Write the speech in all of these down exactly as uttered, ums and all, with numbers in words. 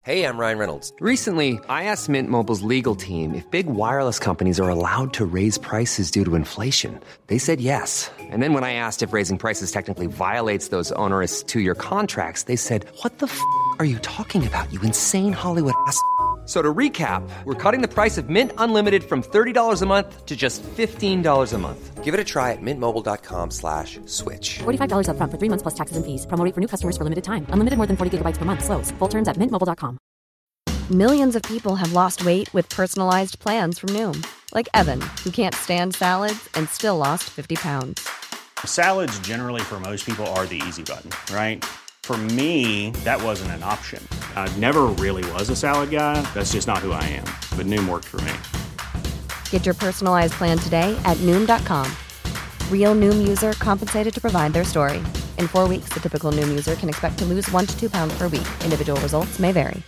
Hey, I'm Ryan Reynolds. Recently, I asked Mint Mobile's legal team if big wireless companies are allowed to raise prices due to inflation. They said yes. And then when I asked if raising prices technically violates those onerous two-year contracts, they said, "What the f*** are you talking about, you insane Hollywood ass?" So to recap, we're cutting the price of Mint Unlimited from thirty dollars a month to just fifteen dollars a month. Give it a try at mintmobile.com slash switch. forty-five dollars up front for three months plus taxes and fees. Promo rate for new customers for limited time. Unlimited more than forty gigabytes per month. Slows full terms at mint mobile dot com. Millions of people have lost weight with personalized plans from Noom. Like Evan, who can't stand salads and still lost fifty pounds. Salads generally for most people are the easy button, right? For me, that wasn't an option. I never really was a salad guy. That's just not who I am. But Noom worked for me. Get your personalized plan today at Noom dot com. Real Noom user compensated to provide their story. In four weeks, the typical Noom user can expect to lose one to two pounds per week. Individual results may vary.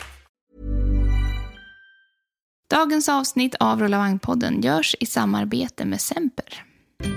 Dagens avsnitt av Rulla Vagn-podden görs i samarbete med Semper.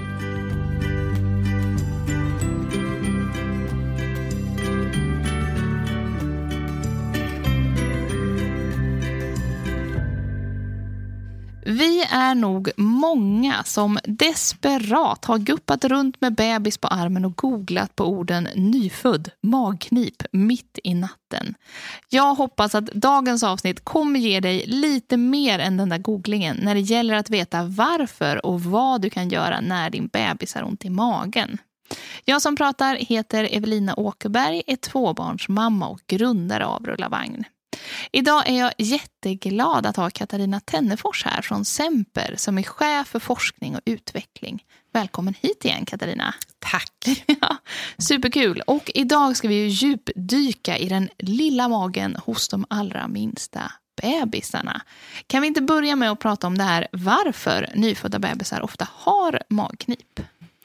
Vi är nog många som desperat har guppat runt med bebis på armen och googlat på orden nyfödd, magknip mitt i natten. Jag hoppas att dagens avsnitt kommer ge dig lite mer än den där googlingen när det gäller att veta varför och vad du kan göra när din bebis har ont i magen. Jag som pratar heter Evelina Åkerberg, är tvåbarnsmamma och grundare av Rulla Vagn. Idag är jag jätteglad att ha Katarina Tennefors här från Semper som är chef för forskning och utveckling. Välkommen hit igen, Katarina. Tack. Ja, superkul. Och idag ska vi ju djupdyka i den lilla magen hos de allra minsta bebisarna. Kan vi inte börja med att prata om det här varför nyfödda bebisar ofta har magknip?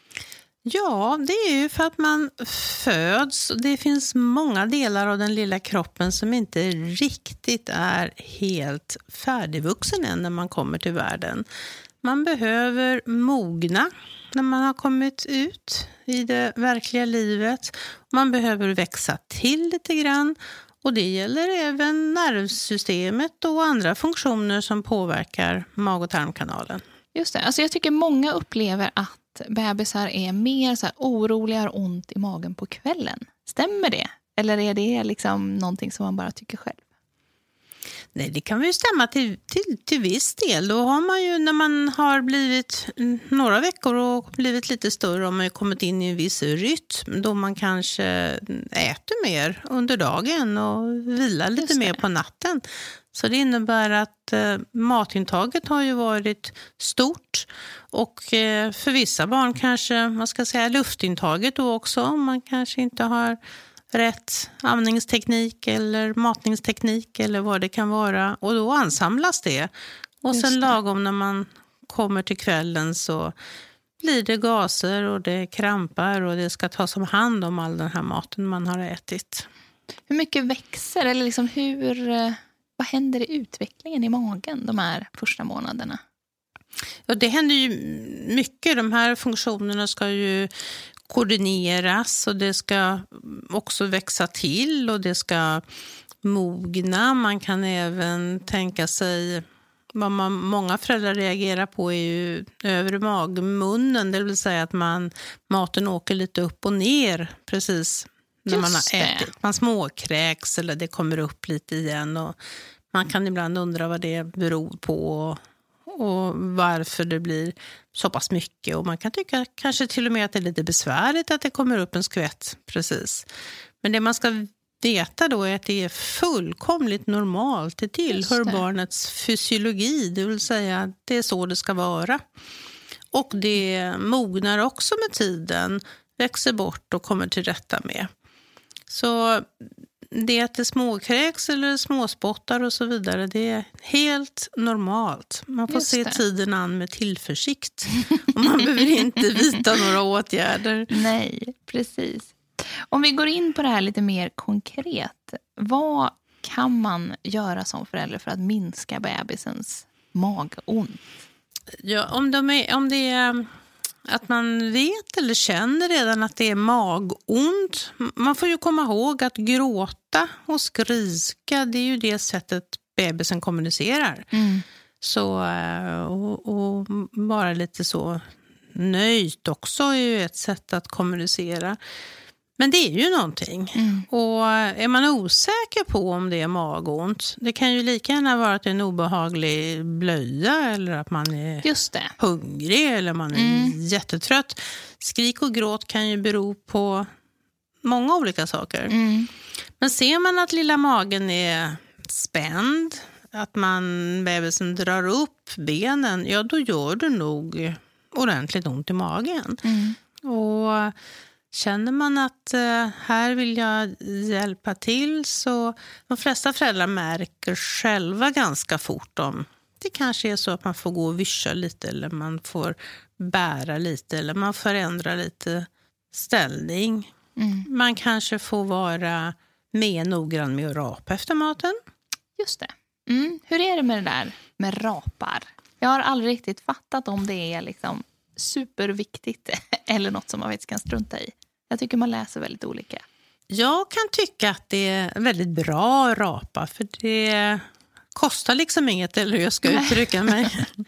Ja, det är ju för att man föds. Det finns många delar av den lilla kroppen som inte riktigt är helt färdigvuxen än när man kommer till världen. Man behöver mogna när man har kommit ut i det verkliga livet. Man behöver växa till lite grann. Och det gäller även nervsystemet och andra funktioner som påverkar mag- och tarmkanalen. Just det, alltså jag tycker många upplever att bebisar är mer så här oroliga och ont i magen på kvällen. Stämmer det? Eller är det liksom någonting som man bara tycker själv? Nej, det kan ju stämma till, till, till viss del. Då har man ju, när man har blivit några veckor och blivit lite större, har man ju kommit in i en viss rytm då man kanske äter mer under dagen och vilar lite mer på natten. Så det innebär att eh, matintaget har ju varit stort och eh, för vissa barn kanske, man ska säga luftintaget då också. Man kanske inte har rätt amningsteknik eller matningsteknik eller vad det kan vara. Och då ansamlas det. Och sen lagom när man kommer till kvällen så blir det gaser och det krampar och det ska tas om hand om all den här maten man har ätit. Hur mycket växer eller liksom hur... Vad händer i utvecklingen i magen de här första månaderna? Ja, det händer ju mycket. De här funktionerna ska ju koordineras och det ska också växa till och det ska mogna. Man kan även tänka sig, vad man, många föräldrar reagerar på är ju övre magmunnen. Det vill säga att man, maten åker lite upp och ner precis när man har ätit. Man småkräks eller det kommer upp lite igen och man kan ibland undra vad det beror på och, och varför det blir så pass mycket. Och man kan tycka kanske till och med att det är lite besvärligt att det kommer upp en skvätt precis. Men det man ska veta då är att det är fullkomligt normalt. Det tillhör det. Barnets fysiologi, det vill säga att det är så det ska vara. Och det mognar också med tiden, växer bort och kommer till rätta med. Så det att det småkräks eller småspottar och så vidare, det är helt normalt. Man får se tiden an med tillförsikt. Och man behöver inte vidta några åtgärder. Nej, precis. Om vi går in på det här lite mer konkret. Vad kan man göra som förälder för att minska bebisens magont? Ja, om, de är, om det är att man vet eller känner redan att det är magont. Man får ju komma ihåg att gråta och skrika, det är ju det sättet bebisen kommunicerar. Mm. Så, och, och bara lite så nöjt också är ju ett sätt att kommunicera. Men det är ju någonting. Mm. Och är man osäker på om det är magont, det kan ju lika gärna vara att det är en obehaglig blöja eller att man är Just det. hungrig eller man är mm. jättetrött. Skrik och gråt kan ju bero på många olika saker. Mm. Men ser man att lilla magen är spänd, att man bebisen drar upp benen, ja då gör det nog ordentligt ont i magen. Mm. Och känner man att eh, här vill jag hjälpa till, så de flesta föräldrar märker själva ganska fort om det kanske är så att man får gå och vischa lite eller man får bära lite eller man förändrar lite ställning. Mm. Man kanske får vara mer noggrann med att rapa efter maten. Just det. Mm. Hur är det med det där med rapar? Jag har aldrig riktigt fattat om det är liksom superviktigt eller något som man faktiskt kan strunta i. Jag tycker man läser väldigt olika. Jag kan tycka att det är väldigt bra att rapa, för det kostar liksom inget, eller hur jag ska uttrycka mig.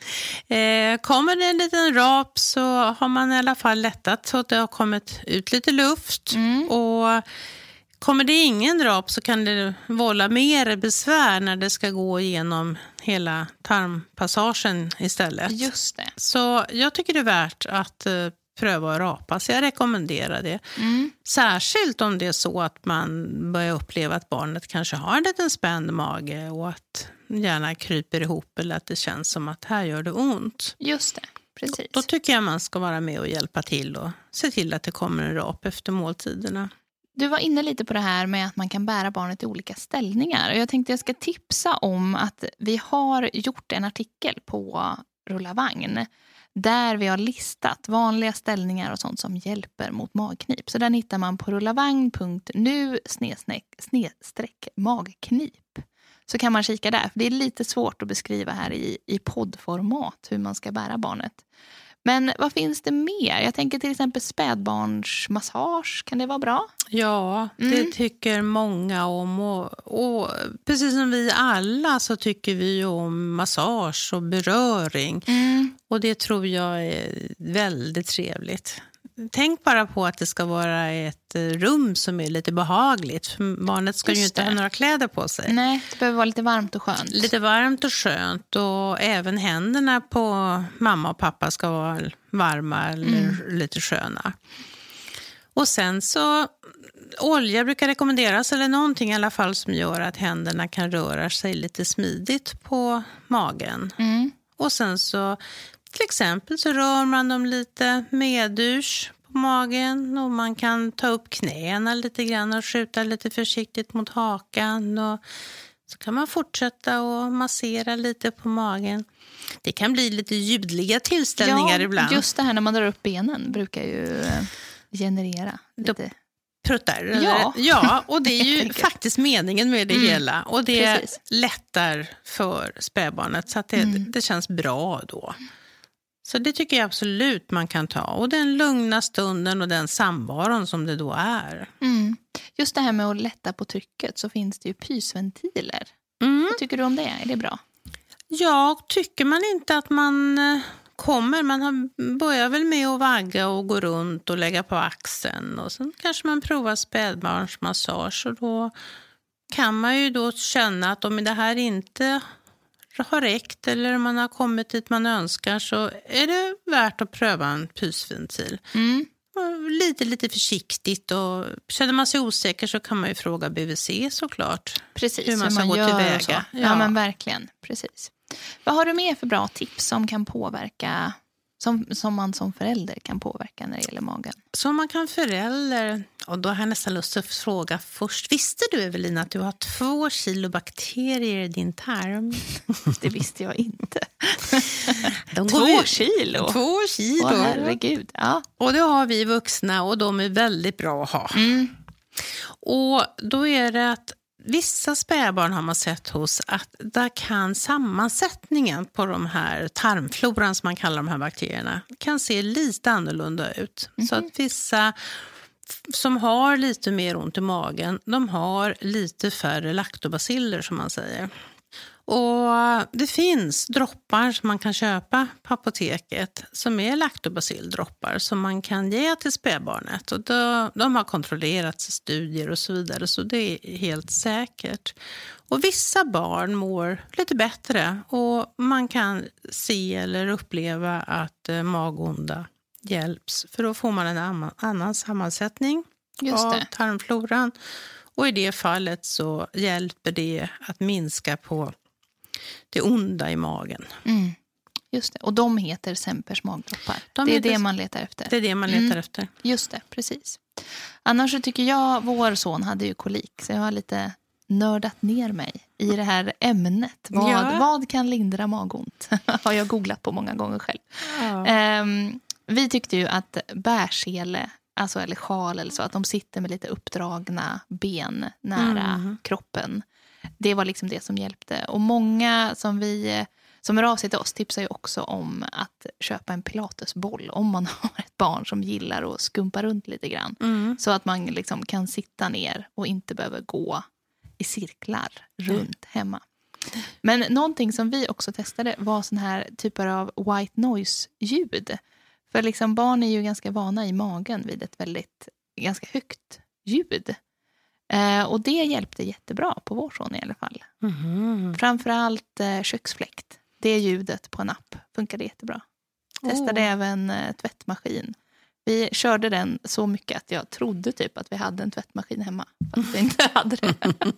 eh, kommer det en liten rap så har man i alla fall lättat så att det har kommit ut lite luft. Mm. Och kommer det ingen rap så kan det vålla mer besvär när det ska gå igenom hela tarmpassagen istället. Just det. Så jag tycker det är värt att uh, pröva att rapa, så jag rekommenderar det. Mm. Särskilt om det är så att man börjar uppleva att barnet kanske har en liten spänd mage och att gärna kryper ihop eller att det känns som att här gör det ont. Just det, precis. Då, då tycker jag man ska vara med och hjälpa till och se till att det kommer en rap efter måltiderna. Du var inne lite på det här med att man kan bära barnet i olika ställningar. Och jag tänkte jag ska tipsa om att vi har gjort en artikel på Rulla Vagn där vi har listat vanliga ställningar och sånt som hjälper mot magknip. Så där hittar man på rullavagn punkt nu snedstreck magknip. Så kan man kika där. För det är lite svårt att beskriva här i, i poddformat hur man ska bära barnet. Men vad finns det mer? Jag tänker till exempel spädbarnsmassage. Kan det vara bra? Ja, det mm. tycker många om. Och, och precis som vi alla så tycker vi om massage och beröring. Mm. Och det tror jag är väldigt trevligt. Tänk bara på att det ska vara ett rum som är lite behagligt. Barnet ska Just ju inte det. ha några kläder på sig. Nej, det behöver vara lite varmt och skönt. Lite varmt och skönt. Och även händerna på mamma och pappa ska vara varma eller mm. lite sköna. Och sen så, olja brukar rekommenderas, eller någonting i alla fall som gör att händerna kan röra sig lite smidigt på magen. Mm. Och sen så till exempel så rör man dem lite medurs på magen och man kan ta upp knäna lite grann och skjuta lite försiktigt mot hakan och så kan man fortsätta och massera lite på magen. Det kan bli lite ljudliga tillställningar ja, ibland. Just det här när man drar upp benen brukar ju generera lite. Pruttar. Ja. ja, och det är ju faktiskt meningen med det mm. hela. Och det Precis. lättar för spädbarnet så att det, mm. det känns bra då. Så det tycker jag absolut man kan ta. Och den lugna stunden och den samvaron som det då är. Mm. Just det här med att lätta på trycket så finns det ju pysventiler. Mm. Vad tycker du om det? Är det bra? Ja, tycker man inte att man kommer. Man har, börjar väl med att vagga och gå runt och lägga på axeln. Och sen kanske man provar spädbarnsmassage. Och då kan man ju då känna att om det här inte har räckt eller man har kommit dit man önskar så är det värt att pröva en pysventil. Mm. Lite, lite försiktigt och känner man sig osäker så kan man ju fråga B V C såklart. Precis, hur man ska hur man gå tillväga. Ja. ja men verkligen, precis. Vad har du mer för bra tips som kan påverka, som, som man som förälder kan påverka när det gäller magen? Som man kan förälder, och då har jag nästan lust att fråga först. Visste du, Evelina, att du har två kilo bakterier i din tarm? Det visste jag inte. De två går kilo? Två kilo. Åh, herregud. Ja. Och det har vi vuxna och de är väldigt bra att ha. Mm. Och då är det att vissa spädbarn har man sett hos att där kan sammansättningen på de här tarmfloran som man kallar de här bakterierna kan se lite annorlunda ut. Mm-hmm. Så att vissa som har lite mer ont i magen, de har lite färre laktobaciller som man säger. Och det finns droppar som man kan köpa på apoteket som är laktobacilldroppar som man kan ge till spädbarnet. Och då, de har kontrollerats i studier och så vidare, så det är helt säkert. Och vissa barn mår lite bättre och man kan se eller uppleva att eh, magonda hjälps. För då får man en annan sammansättning Just av det. tarmfloran. Och i det fallet så hjälper det att minska på det onda i magen. Mm. Just det. Och de heter Sempers magdroppar. De det är heter, det man letar efter. Det är det man letar mm. efter. Just det, precis. Annars så tycker jag, vår son hade ju kolik. Så jag har lite nördat ner mig i det här ämnet. Vad, ja. vad kan lindra magont? Har jag googlat på många gånger själv. Ja. Um, vi tyckte ju att bärsele, alltså eller sjal eller så, att de sitter med lite uppdragna ben nära mm. kroppen. Det var liksom det som hjälpte. Och många som vi som är av sig till oss tipsar ju också om att köpa en pilatesboll om man har ett barn som gillar att skumpa runt lite grann. Mm. Så att man liksom kan sitta ner och inte behöver gå i cirklar runt mm. hemma. Men någonting som vi också testade var sån här typer av white noise-ljud. För liksom barn är ju ganska vana i magen vid ett väldigt ganska högt ljud. Eh, och det hjälpte jättebra på vår son i alla fall. Mm. Framförallt eh, köksfläkt. Det ljudet på en app funkade jättebra. Testade oh. även eh, tvättmaskin. Vi körde den så mycket att jag trodde typ att vi hade en tvättmaskin hemma. Fast vi inte hade det.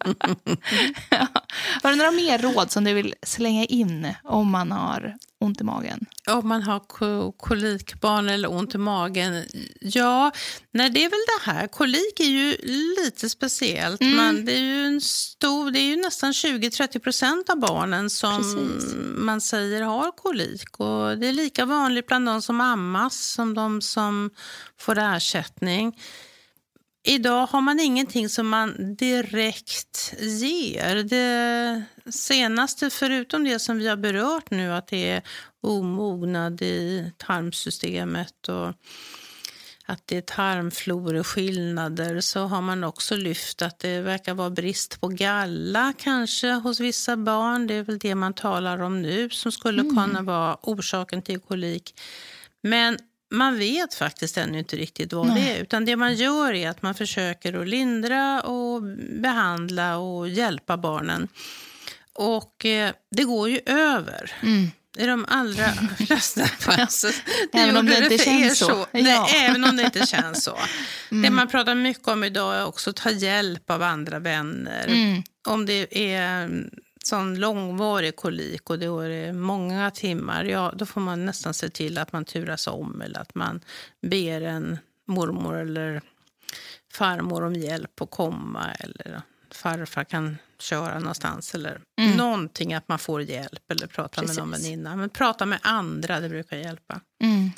Ja. Har du några mer råd som du vill slänga in om man har ont i magen? Om man har kolikbarn eller ont i magen. Ja, nej, det är väl det här. Kolik är ju lite speciellt. Mm. Man, det är ju en stor, det är ju nästan tjugo till trettio procent av barnen som Precis. man säger har kolik. Och det är lika vanligt bland de som ammas som de som får ersättning. Idag har man ingenting som man direkt ger. Det senaste, förutom det som vi har berört nu, att det är omognad i tarmsystemet och att det är tarmfloreskillnader, så har man också lyft att det verkar vara brist på galla kanske hos vissa barn. Det är väl det man talar om nu som skulle mm. kunna vara orsaken till kolik. Men man vet faktiskt ännu inte riktigt vad Nej. det är. Utan det man gör är att man försöker att lindra och behandla och hjälpa barnen. Och eh, det går ju över. Mm. I de allra flesta fall. Även om det inte det känns så. så. Nej, ja. Även om det inte känns så. Mm. Det man pratar mycket om idag är också att ta hjälp av andra vänner. Mm. Om det är sån långvarig kolik och det är många timmar, ja, då får man nästan se till att man turas om eller att man ber en mormor eller farmor om hjälp att komma, eller farfar kan köra någonstans eller mm. någonting, att man får hjälp eller prata Precis. med någon väninna. Men prata med andra, det brukar hjälpa. Mm.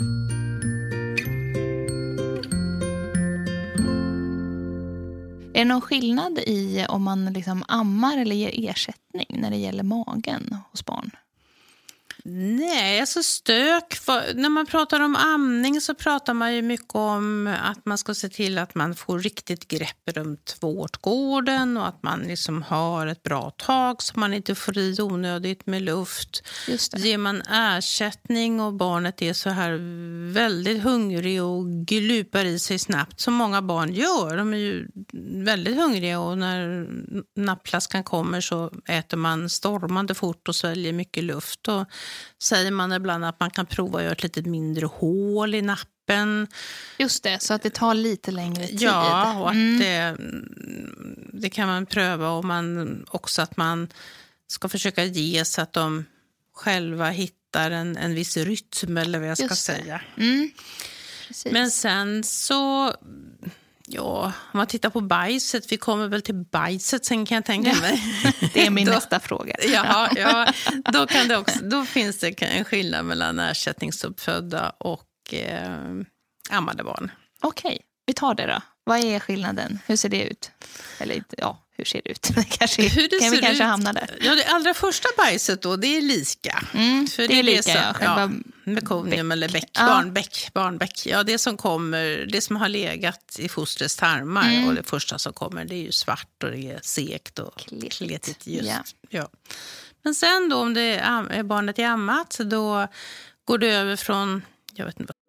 Är det någon skillnad i om man liksom ammar eller ger ersättning när det gäller magen hos barn? Nej, alltså stök. För, när man pratar om amning så pratar man ju mycket om att man ska se till att man får riktigt grepp runt vårtgården och att man liksom har ett bra tag så man inte får i onödigt med luft. Just det. Ger man ersättning och barnet är så här väldigt hungrig och glupar i sig snabbt, som många barn gör. De är ju väldigt hungriga och när nappflaskan kommer så äter man stormande fort och sväljer mycket luft. Och säger man ibland att man kan prova att göra ett lite mindre hål i nappen. Just det, så att det tar lite längre tid. Ja, och att mm. det, det kan man pröva. Och man, också att man ska försöka ge så att de själva hittar en, en viss rytm eller vad jag ska Just säga. Mm. Men sen så... Ja, om man tittar på bajset, vi kommer väl till bajset sen kan jag tänka ja. mig. Det är min då, nästa fråga. Ja, ja då, kan det också, då finns det en skillnad mellan ersättningsuppfödda och eh, ammade barn. Okej, vi tar det då. Vad är skillnaden? Hur ser det ut? Eller ja, hur ser det ut? Det kanske, hur det kan vi ser kanske ut? hamna där? Ja, det allra första bajset då, det är lika. Mm, För det är lika, som, ja. Själva mekonium eller bäck, Ja. barnbäck, barnbäck. Ja, det som kommer, det som har legat i fostrets tarmar Mm. och det första som kommer, det är ju svart och det är sekt och Kletigt. kletigt just. Ja. Ja. Men sen då om det är, är barnet är ammat, då går det över från, jag vet inte vad.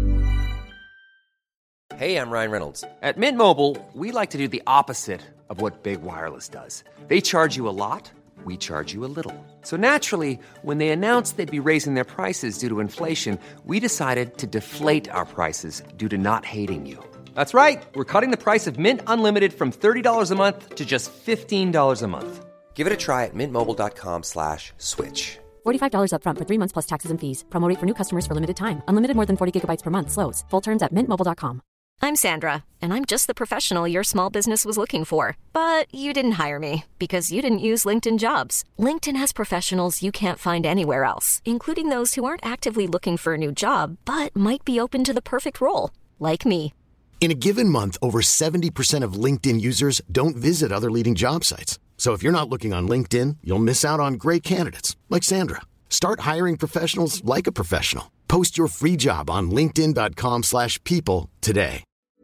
Hey, I'm Ryan Reynolds. At Mint Mobile, we like to do the opposite of what Big Wireless does. They charge you a lot, we charge you a little. So naturally, when they announced they'd be raising their prices due to inflation, we decided to deflate our prices due to not hating you. That's right. We're cutting the price of Mint Unlimited from thirty dollars a month to just fifteen dollars a month. Give it a try at mintmobile.com slash switch. forty-five dollars up front for three months plus taxes and fees. Promo rate for new customers for limited time. Unlimited more than forty gigabytes per month slows. Full terms at mint mobile dot com. I'm Sandra, and I'm just the professional your small business was looking for. But you didn't hire me because you didn't use LinkedIn Jobs. LinkedIn has professionals you can't find anywhere else, including those who aren't actively looking for a new job, but might be open to the perfect role, like me. In a given month, over seventy percent of LinkedIn users don't visit other leading job sites. So if you're not looking on LinkedIn, you'll miss out on great candidates like Sandra. Start hiring professionals like a professional. Post your free job on linkedin dot com slash people today.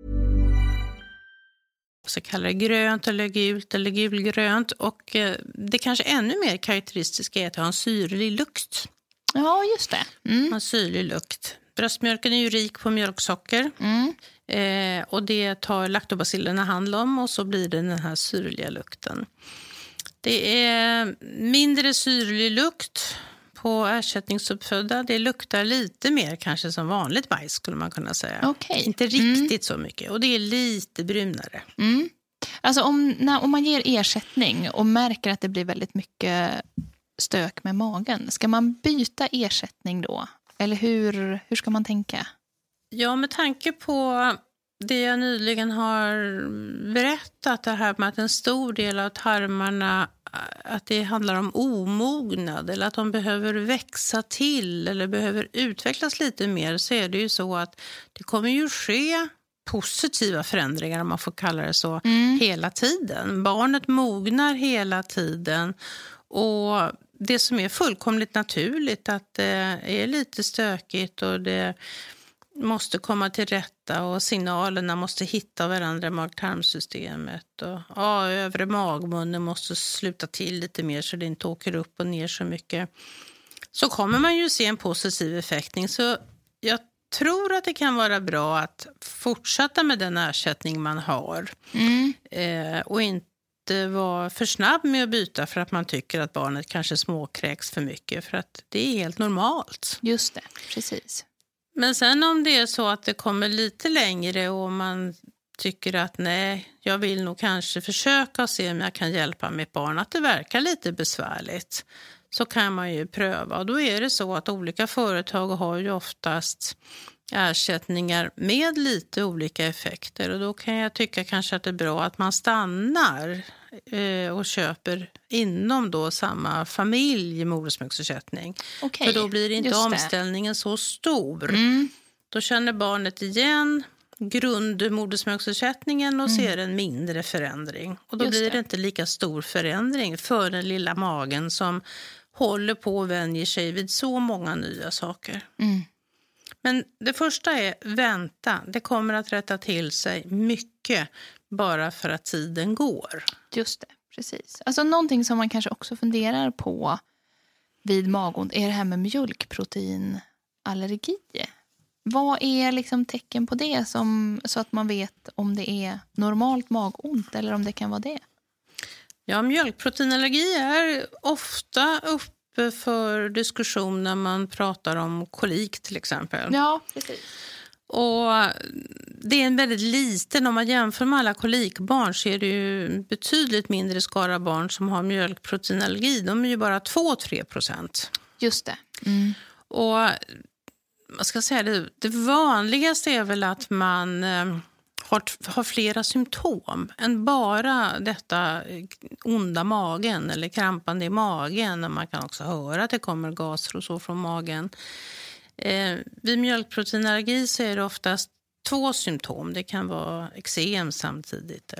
Så kallar det grönt eller gult eller gulgrönt. Och eh, det kanske ännu mer karaktäristiska är att det har en syrlig lukt. Ja, just det. Mm. En syrlig lukt. Bröstmjölken är ju rik på mjölksocker. Mm. Eh, och det tar laktobacillerna hand om och så blir det den här syrliga lukten. Det är mindre syrlig lukt på ersättningsuppfödda. Det luktar lite mer kanske som vanligt bajs skulle man kunna säga. Okej. Inte riktigt så mycket. Och det är lite brunare. Mm. Alltså om, när, om man ger ersättning och märker att det blir väldigt mycket stök med magen, ska man byta ersättning då? Eller hur, hur ska man tänka? Ja, med tanke på det jag nyligen har berättat, det här med att en stor del av tarmarna, att det handlar om omognad eller att de behöver växa till eller behöver utvecklas lite mer, så är det ju så att det kommer ju ske positiva förändringar, om man får kalla det så, mm. hela tiden. Barnet mognar hela tiden och det som är fullkomligt naturligt att det är lite stökigt och det måste komma till rätta och signalerna måste hitta varandra i mag-tarmsystemet och ja, övre magmunnen måste sluta till lite mer så det inte åker upp och ner så mycket. Så kommer man ju se en positiv effektning, så jag tror att det kan vara bra att fortsätta med den ersättning man har mm. eh, och inte vara för snabb med att byta för att man tycker att barnet kanske småkräks för mycket, för att det är helt normalt. Just det, precis. Men sen om det är så att det kommer lite längre och man tycker att nej, jag vill nog kanske försöka se om jag kan hjälpa mitt barn, att det verkar lite besvärligt, så kan man ju pröva. Och då är det så att olika företag har ju oftast ersättningar med lite olika effekter. Och då kan jag tycka kanske att det är bra att man stannar eh, och köper inom då samma familj modersmjölksersättning. Okay, för då blir inte omställningen så stor. Mm. Då känner barnet igen grundmodersmjölksersättningen och mm. ser en mindre förändring. Och då Just blir det. det inte lika stor förändring för den lilla magen som håller på och vänjer sig vid så många nya saker. Mm. Men det första är vänta. Det kommer att rätta till sig mycket bara för att tiden går. Just det, precis. Alltså någonting som man kanske också funderar på vid magont är det här med mjölkproteinallergi. Vad är liksom tecken på det som, så att man vet om det är normalt magont eller om det kan vara det? Ja, mjölkproteinallergi är ofta uppe för diskussion när man pratar om kolik till exempel. Ja, precis. Och det är en väldigt liten, om man jämför med alla kolikbarn så är det ju betydligt mindre skara barn som har mjölkproteinallergi. De är ju bara två till tre procent. Just det. Mm. Och man ska säga det, det vanligaste är väl att man eh, har, har flera symptom än bara detta onda magen eller krampande i magen. Och man kan också höra att det kommer gaser och så från magen. Eh, vid mjölkproteinallergi så är det oftast två symptom. Det kan vara eksem samtidigt eller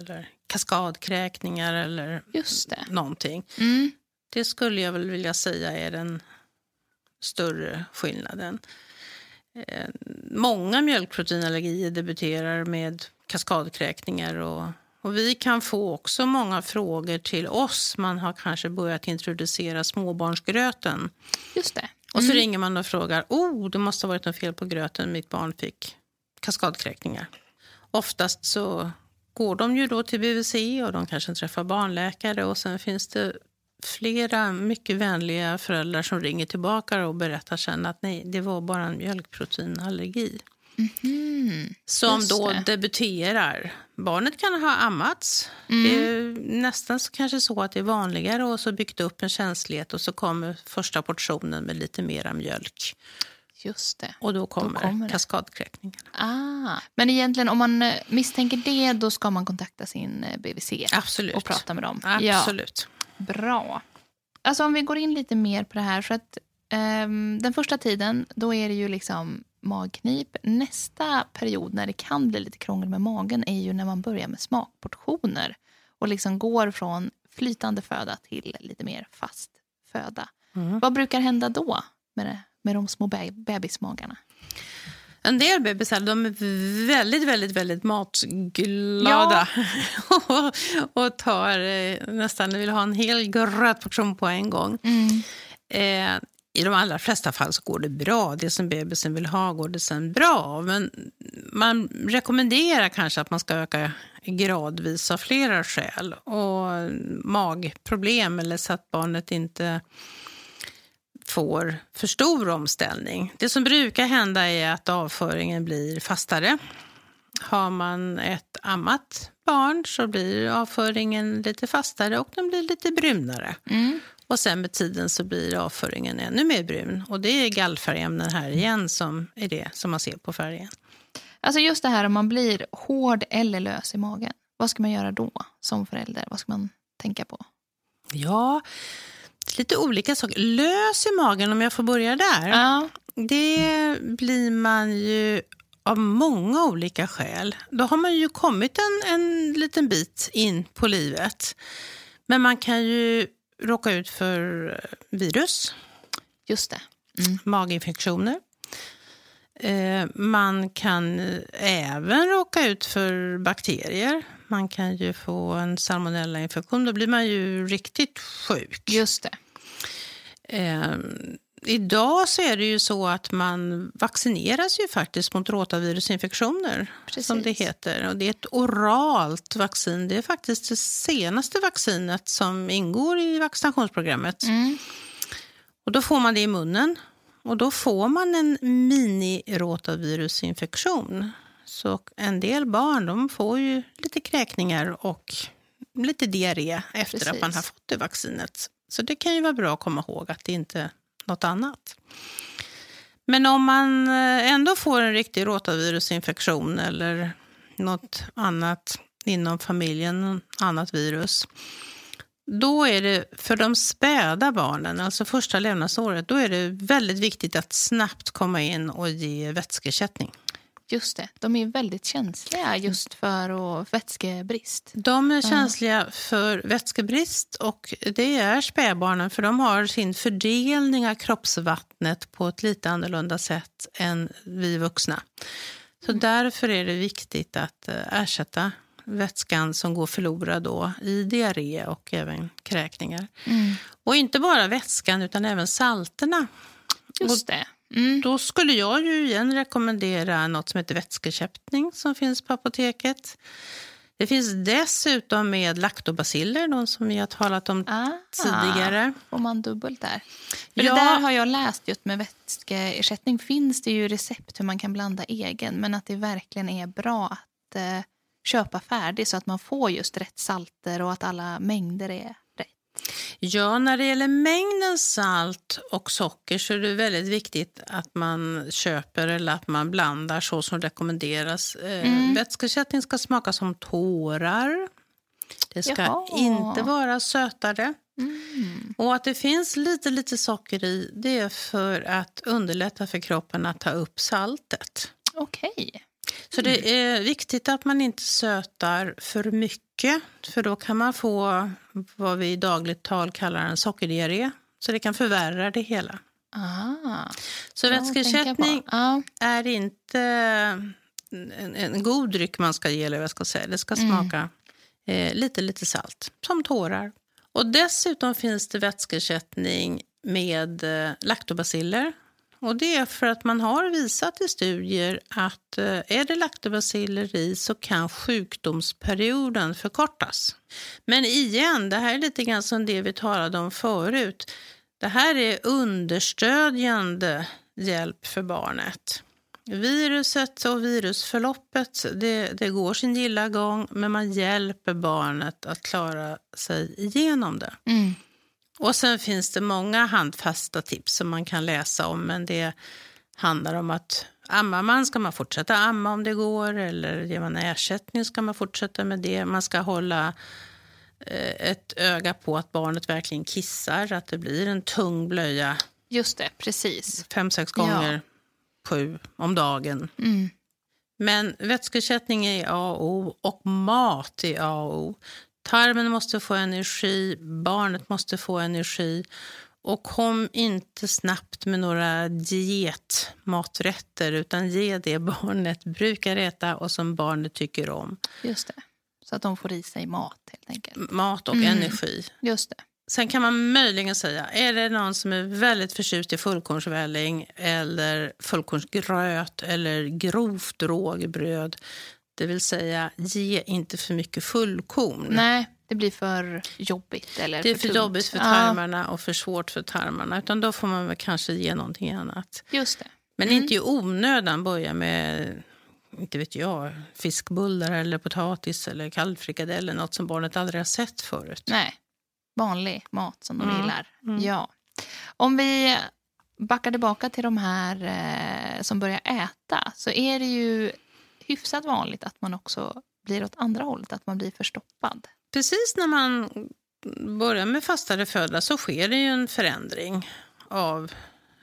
kaskadkräkningar eller Just det. någonting. Mm. Det skulle jag väl vilja säga är den större skillnaden. Eh, många mjölkproteinallergier debuterar med kaskadkräkningar och, och vi kan få också många frågor till oss. Man har kanske börjat introducera småbarnsgröten. Just det. Mm. Och så ringer man och frågar, oh, det måste ha varit något fel på gröten, mitt barn fick kaskadkräkningar. Oftast så går de ju då till B V C och de kanske träffar barnläkare och sen finns det flera mycket vänliga föräldrar som ringer tillbaka och berättar sen att nej, det var bara en mjölkproteinallergi. Mm-hmm. Som Just då det. debuterar. Barnet kan ha ammats. Mm. Det är nästan så, kanske så att det är vanligare och så byggt upp en känslighet och så kommer första portionen med lite mera mjölk. Just det. Och då kommer, Då kommer det. kaskadkräkningarna. Ah. Men egentligen om man eh, misstänker det, då ska man kontakta sin eh, B V C. Absolut. Och prata med dem. Absolut. Ja. Bra. Alltså om vi går in lite mer på det här. För att ehm, den första tiden, då är det ju liksom magknip. Nästa period när det kan bli lite krångel med magen är ju när man börjar med smakportioner. Och liksom går från flytande föda till lite mer fast föda. Mm. Vad brukar hända då med, det, med de små be- bebismagarna? En del bebisar, de är väldigt, väldigt, väldigt matglada. Ja. och, och tar eh, nästan, vill ha en hel grötportion på en gång. Mm. Eh, I de allra flesta fall så går det bra. Det som bebisen vill ha går det sen bra. Men man rekommenderar kanske att man ska öka gradvis av flera skäl. Och magproblem eller så att barnet inte får för stor omställning. Det som brukar hända är att avföringen blir fastare. Har man ett ammat barn så blir avföringen lite fastare och den blir lite brunare. Mm. Och sen med tiden så blir avföringen ännu mer brun. Och det är gallfärgämnen här igen som är det som man ser på färgen. Alltså just det här om man blir hård eller lös i magen. Vad ska man göra då som förälder? Vad ska man tänka på? Ja, lite olika saker. Lös i magen, om jag får börja där. Ja. Det blir man ju av många olika skäl. Då har man ju kommit en, en liten bit in på livet. Men man kan ju råka ut för virus. Just det. Mm. Maginfektioner. Eh, man kan även råka ut för bakterier. Man kan ju få en salmonellainfektion. Då blir man ju riktigt sjuk. Just det. Eh, idag så är det ju så att man vaccineras ju faktiskt mot rotavirusinfektioner. Precis. Som det heter. Och det är ett oralt vaccin. Det är faktiskt det senaste vaccinet som ingår i vaccinationsprogrammet. Mm. Och då får man det i munnen. Och då får man en mini-rotavirusinfektion. Så en del barn, de får ju lite kräkningar och lite diarré efter Precis. att man har fått det vaccinet. Så det kan ju vara bra att komma ihåg att det inte är något annat. Men om man ändå får en riktig rotavirusinfektion eller något annat inom familjen, något annat virus, då är det för de späda barnen, alltså första levnadsåret, då är det väldigt viktigt att snabbt komma in och ge vätskeersättning. Just det. De är väldigt känsliga just för och vätskebrist. De är känsliga för vätskebrist och det är spädbarnen för de har sin fördelning av kroppsvattnet på ett lite annorlunda sätt än vi vuxna. Så därför är det viktigt att ersätta vätskan som går förlorad då i diarré och även kräkningar. Mm. Och inte bara vätskan utan även salterna. Just det. Mm. Då skulle jag ju igen rekommendera något som heter vätskekäppning som finns på apoteket. Det finns dessutom med laktobaciller, de som vi har talat om Ah, tidigare. får man dubbelt där. För Ja. det där har jag läst just med vätskeersättning. Finns det ju recept hur man kan blanda egen. Men att det verkligen är bra att eh, köpa färdig så att man får just rätt salter och att alla mängder är rätt. Ja, när det gäller mängden salt och socker så är det väldigt viktigt att man köper eller att man blandar så som rekommenderas. Mm. Vätskeersättning ska smaka som tårar. Det ska Jaha. inte vara sötare. Mm. Och att det finns lite, lite socker i, det är för att underlätta för kroppen att ta upp saltet. Okej. Så det är viktigt att man inte sötar för mycket, för då kan man få vad vi i dagligt tal kallar en sockerdiarré. Så det kan förvärra det hela. Ah, så vätskeersättning ah. är inte en, en god dryck man ska ge, eller vad jag ska säga. Det ska smaka mm. eh, lite, lite salt, som tårar. Och dessutom finns det vätskeersättning med eh, laktobaciller. Och det är för att man har visat i studier att eh, är det laktobaciller i så kan sjukdomsperioden förkortas. Men igen, det här är lite grann som det vi talade om förut. Det här är understödjande hjälp för barnet. Viruset och virusförloppet, det, det går sin gilla gång, men man hjälper barnet att klara sig igenom det. Mm. Och sen finns det många handfasta tips som man kan läsa om, men det handlar om att ammar man ska man fortsätta amma om det går, eller ger man ersättning ska man fortsätta med det. Man ska hålla eh, ett öga på att barnet verkligen kissar, att det blir en tung blöja. Just det, precis. Fem, sex gånger, ja. sju om dagen. Mm. Men vätskeersättning är A och O, och mat är A och O. Tarmen måste få energi, barnet måste få energi, och kom inte snabbt med några dietmaträtter, utan ge det barnet brukar äta och som barnet tycker om. Just det, så att de får i sig mat helt enkelt. Mat och mm. energi. Just det. Sen kan man möjligen säga, är det någon som är väldigt förtjust i fullkornsvälling eller fullkornsgröt eller grovt rågbröd, det vill säga, ge inte för mycket fullkorn. Nej, det blir för jobbigt. Eller det är för, för tunt. jobbigt för tarmarna och för svårt för tarmarna. Utan då får man väl kanske ge någonting annat. Just det. Men Mm. inte i onödan börja med, inte vet jag, fiskbullar eller potatis eller kallfrikadell eller något som barnet aldrig har sett förut. Nej, vanlig mat som de Mm. gillar. Mm. Ja. Om vi backar tillbaka till de här eh, som börjar äta, så är det ju hyfsat vanligt att man också blir åt andra hållet, att man blir förstoppad. Precis när man börjar med fastare föda så sker det ju en förändring av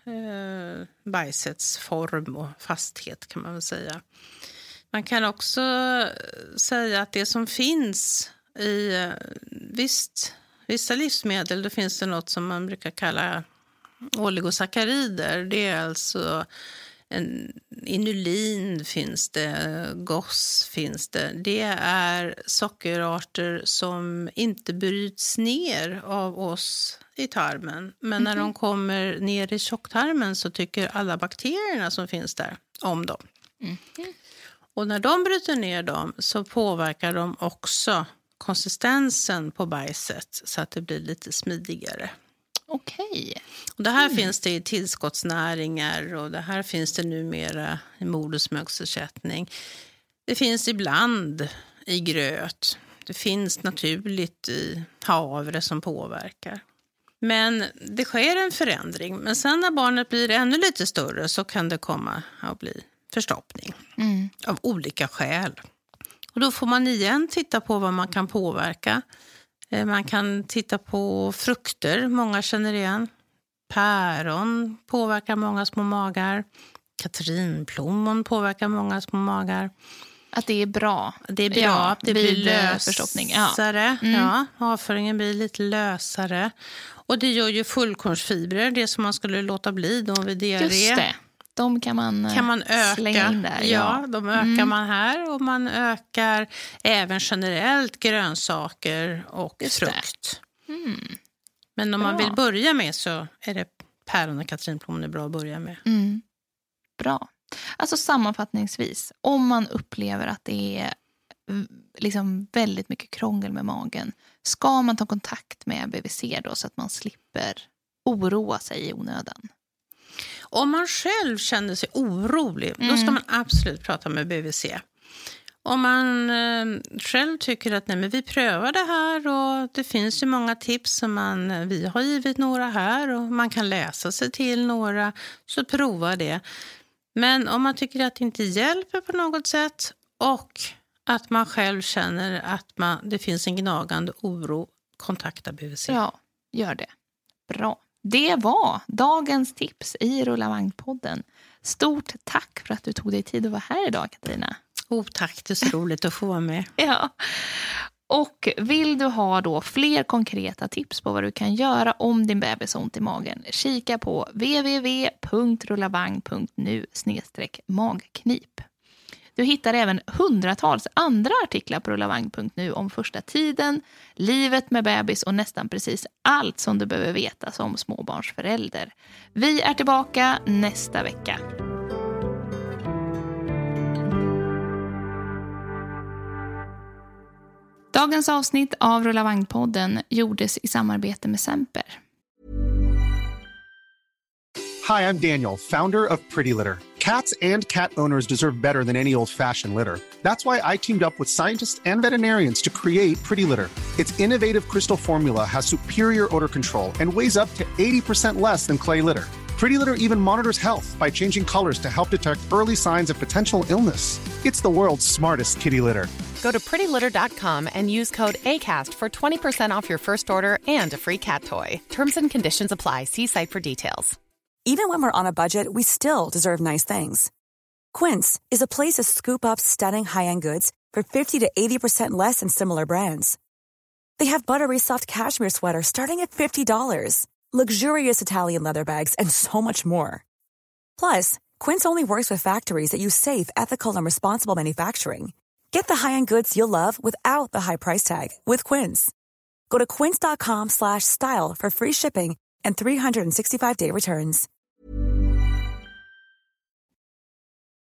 eh, bajsets form och fasthet, kan man väl säga. Man kan också säga att det som finns i eh, visst, vissa livsmedel, då finns det något som man brukar kalla oligosackarider. Det är alltså en, inulin finns det, G O S finns det. Det är sockerarter som inte bryts ner av oss i tarmen. Men när mm-hmm. de kommer ner i tjocktarmen så tycker alla bakterierna som finns där om dem. Mm-hmm. Och när de bryter ner dem så påverkar de också konsistensen på bajset så att det blir lite smidigare. Okej. Och det här mm. finns det i tillskottsnäringar, och det här finns det numera i modersmjölksersättning. Det finns ibland i gröt. Det finns naturligt i havre som påverkar. Men det sker en förändring. Men sen när barnet blir ännu lite större så kan det komma att bli förstoppning. Mm. Av olika skäl. Och då får man igen titta på vad man kan påverka. Man kan titta på frukter, många känner igen. Päron påverkar många små magar. Katrinplommon påverkar många små magar. Att det är bra. Det är bra, ja, det blir lösare. Ja. Mm. Ja, avföringen blir lite lösare. Och det gör ju fullkornsfibrer, det som man skulle låta bli då vid diarré. Just det. De kan man, kan man öka. slänga in där. Ja, ja. de ökar mm. man här, och man ökar även generellt grönsaker och Just frukt. Mm. Men om bra. man vill börja med så är det päron och katrinplommon bra att börja med. Mm. Bra. Alltså sammanfattningsvis, om man upplever att det är liksom väldigt mycket krångel med magen, ska man ta kontakt med B V C då så att man slipper oroa sig i onödan? Om man själv känner sig orolig, mm. då ska man absolut prata med B V C. Om man eh, själv tycker att nej, men vi prövar det här, och det finns ju många tips som man, vi har givit några här och man kan läsa sig till några, så prova det. Men om man tycker att det inte hjälper på något sätt och att man själv känner att man, det finns en gnagande oro, kontakta B V C. Ja, gör det. Bra. Det var dagens tips i Rulla Vagn-podden. Stort tack för att du tog dig tid att vara här idag, Katarina. Oh, tack, det är så roligt att få vara med. Ja. Och vill du ha då fler konkreta tips på vad du kan göra om din bebis har ont i magen, kika på w w w punkt rullavagn punkt nu slash magknip. Du hittar även hundratals andra artiklar på rullavagn punkt nu om första tiden, livet med bebis och nästan precis allt som du behöver veta som småbarnsförälder. Vi är tillbaka nästa vecka. Dagens avsnitt av Rulla Vagn-podden gjordes i samarbete med Semper. Hi, I'm Daniel, founder of Pretty Litter. Cats and cat owners deserve better than any old-fashioned litter. That's why I teamed up with scientists and veterinarians to create Pretty Litter. Its innovative crystal formula has superior odor control and weighs up to eighty percent less than clay litter. Pretty Litter even monitors health by changing colors to help detect early signs of potential illness. It's the world's smartest kitty litter. Go to pretty litter dot com and use code ACAST for twenty percent off your first order and a free cat toy. Terms and conditions apply. See site for details. Even when we're on a budget, we still deserve nice things. Quince is a place to scoop up stunning high-end goods for fifty to eighty percent less than similar brands. They have buttery soft cashmere sweaters starting at fifty dollars, luxurious Italian leather bags, and so much more. Plus, Quince only works with factories that use safe, ethical, and responsible manufacturing. Get the high-end goods you'll love without the high price tag with Quince. Go to quince dot com slash style for free shipping and three hundred sixty-five day returns.